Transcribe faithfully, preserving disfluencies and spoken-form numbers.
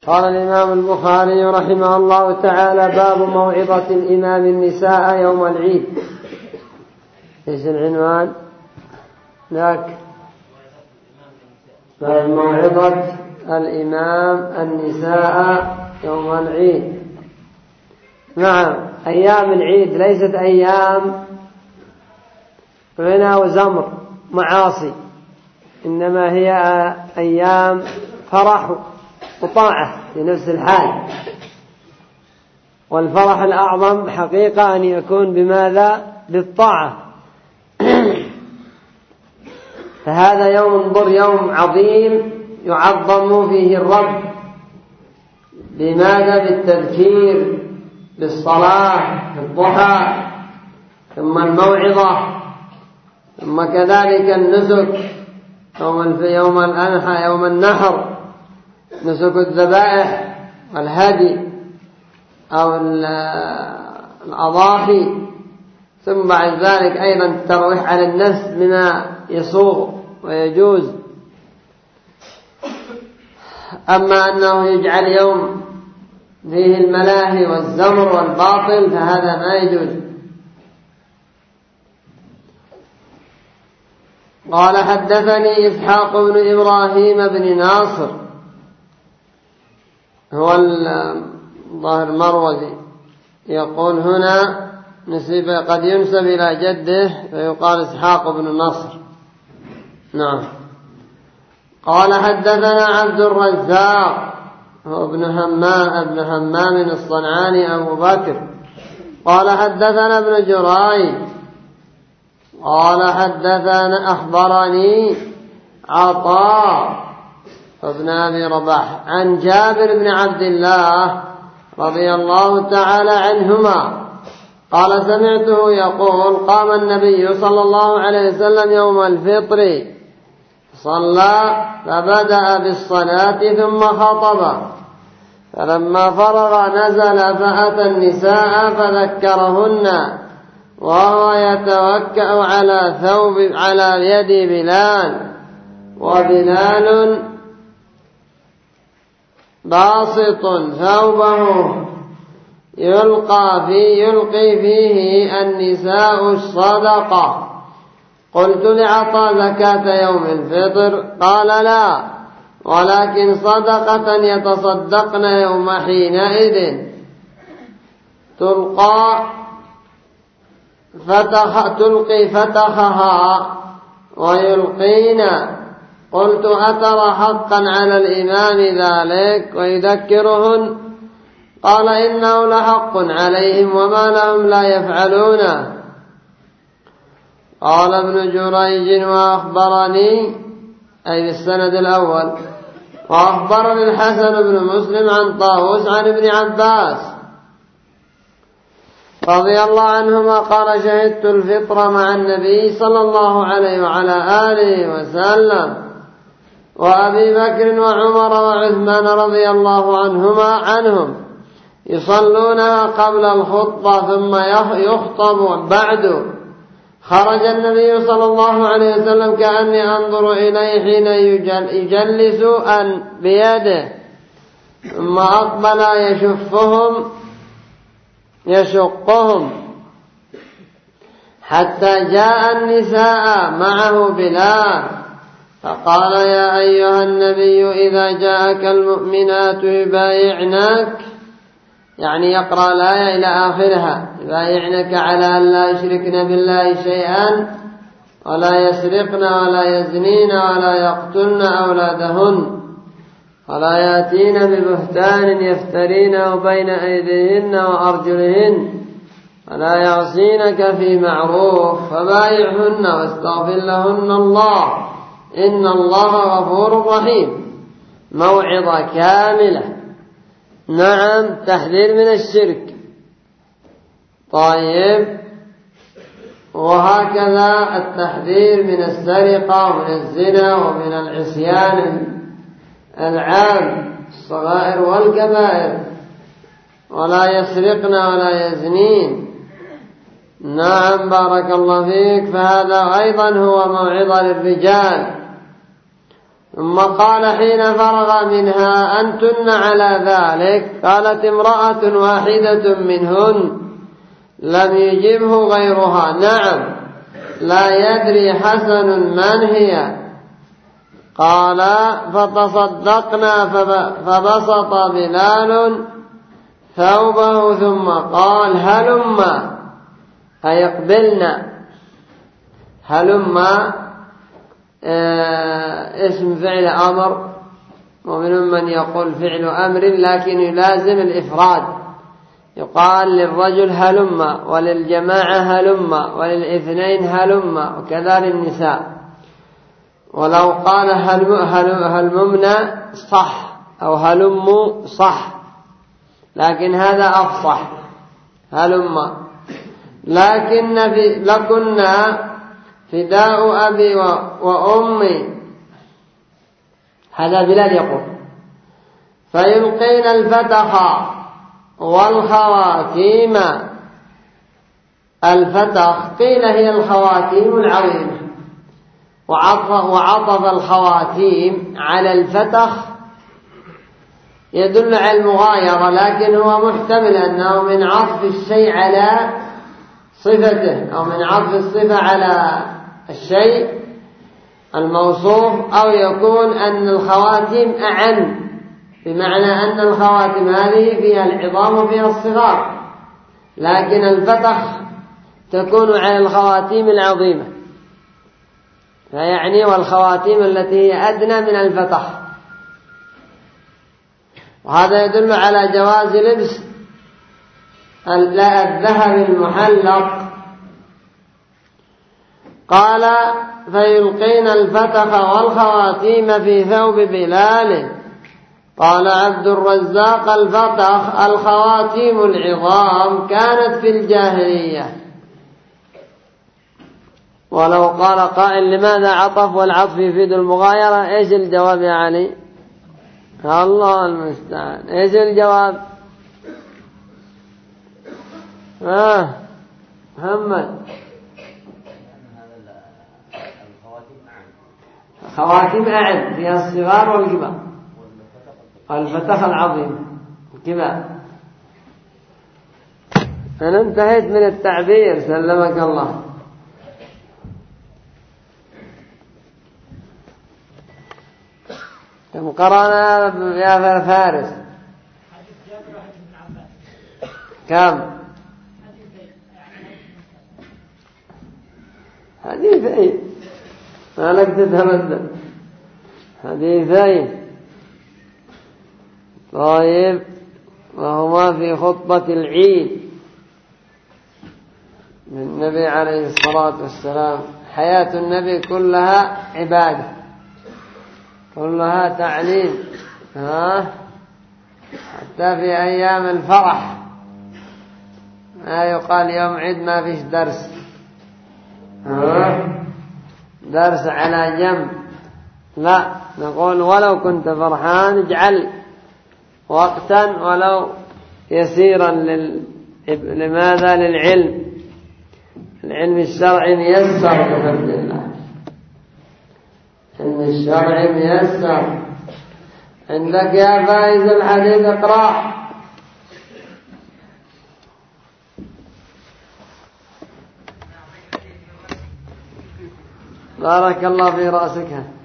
قال الإمام البخاري رحمه الله تعالى: باب موعظة الإمام النساء يوم العيد. ايش العنوان؟ ذاك باب موعظة الإمام النساء يوم العيد. نعم، أيام العيد ليست أيام غنى وزمر معاصي، إنما هي أيام فرح وطاعة في نفس الحال. والفرح الأعظم حقيقة أن يكون بماذا؟ بالطاعة. فهذا يوم انظر يوم عظيم يعظم فيه الرب. بماذا؟ بالتذكير، بالصلاة في الضحى، ثم الموعظة، ثم كذلك النسك يوم يوم الأنحى يوم النحر، نسك الذبائح والهدي أو الأضاحي، ثم بعد ذلك أيضا الترويح على النفس بما يصوغ ويجوز. أما أنه يجعل يوم فيه الملاهي والزمر والباطل فهذا ما يجوز. قال: حدثني إسحاق بن إبراهيم بن ناصر، هو الظاهر مروزي، يقول هنا نسب قد ينسب إلى جده فيقال إسحاق بن نصر. نعم. قال: حدثنا عبد الرزاق هو ابن همام ابن همام الصنعاني أبو بكر قال: حدثنا ابن جريج قال: حدثنا أخبرني عطاء ابن أبي رباح عن جابر بن عبد الله رضي الله تعالى عنهما قال: سمعته يقول: قام النبي صلى الله عليه وسلم يوم الفطر صلى فبدأ بالصلاة ثم خطب، فلما فرغ نزل فأتى النساء فذكرهن وهو يتوكأ على ثوب على يد بلال، وبلال باسط ثوبه يلقى فيه يلقي فيه النساء الصدقة. قلت لعطاء: زكاة يوم الفطر؟ قال: لا، ولكن صدقة يتصدقن يوم حينئذ تلقى فتخ تلقي فتخها ويلقين. قلت: أترى حقا على الإمام ذلك ويذكرهن؟ قال: إنه لحق عليهم وما لهم لا يفعلونه. قال ابن جريج: وأخبرني أي بالسند الأول، وأخبرني الحسن بن مسلم عن طاووس عن ابن عباس رضي الله عنهما قال: شهدت الفطر مع النبي صلى الله عليه وعلى آله وسلم وأبي بكر وعمر وعثمان رضي الله عنهما عنهم يصلونها قبل الخطبة ثم يخطب بعد. خرج النبي صلى الله عليه وسلم كأني أنظر إليه حين يجلس أن بيده، ثم أقبل يشفهم يشقهم حتى جاء النساء معه بلال، فقال: يا أيها النبي إذا جاءك المؤمنات يبايعنك، يعني يقرأ الآية إلى آخرها، يبايعنك على أن لا يشركن بالله شيئا ولا يسرقن ولا يزنين ولا يقتلن أولادهن ولا يأتين ببهتان يفترينه بين أيديهن وأرجلهن ولا يعصينك في معروف فبايعهن واستغفر لهن الله إن الله غفور رحيم. موعظة كاملة. نعم، تحذير من الشرك. طيب، وهكذا التحذير من السرقة ومن الزنا ومن العصيان العام الصغائر والكبائر، ولا يسرقن ولا يزنين. نعم، بارك الله فيك. فهذا أيضا هو موعظة للرجال. ثم قال حين فرغ منها أنتن على ذلك؟ قالت امرأة واحدة منهن لم يجبه غيرها. نعم. لا يدري حسن من هي. قال فتصدقنا فبسط بلال ثوبه ثم قال هلما أي اقبلنا. هلما اسم فعل أمر، ومنهم من يقول فعل أمر لكن يلازم الإفراد، يقال للرجل هلما وللجماعة هلما وللاثنين هلما وكذا للنساء. ولو قال هلممنا صح أو هلموا صح، لكن هذا أفصح هلما. لكن في لكنا فداء أبي وأمي، هذا بلال يقول، فيلقين الفتخ والخواتيم. الفتخ قيل هي الخواتيم العظيمة، وعطف الخواتيم على الفتخ يدل على المغايرة، لكن هو محتمل أنه من عطف الشيء على صفته، أو من عطف الصفة على الشيء الموصوف، أو يكون أن الخواتيم أعم، بمعنى أن الخواتيم هذه فيها العظام وفيها الصغار، لكن الفتخ تكون على الخواتيم العظيمة، فيعني والخواتيم التي هي أدنى من الفتخ. وهذا يدل على جواز لبس الذهب المحلق. قال فيلقين الفتخ والخواتيم في ثوب بلال. قال عبد الرزاق الفتخ الخواتيم العظام كانت في الجاهلية. ولو قال قائل لماذا عطف والعطف يفيد المغايرة؟ ايش الجواب يا علي؟ الله المستعان. ايش الجواب؟ آه محمد. خواتيم أعد فيها الصغار والكبار، الفتخ العظيم كبار. أنا انتهيت من التعبير سلمك الله. كم قرأنا يا فارس؟ كم؟ حديثين، ما لك تتمدد. حديثين. طيب، وهما في خطبة العيد من النبي عليه الصلاة والسلام. حياة النبي كلها عبادة، كلها تعليم، ها حتى في أيام الفرح ما يقال يوم عيد ما فيش درس، ها درس على جنب، لا، نقول ولو كنت فرحان اجعل وقتا ولو يسيرا لل... لماذا؟ للعلم. العلم الشرعي ميسر بفضل الله، العلم الشرعي ميسر. عندك يا فايز الحديث اقرأ. بارك الله في رأسك.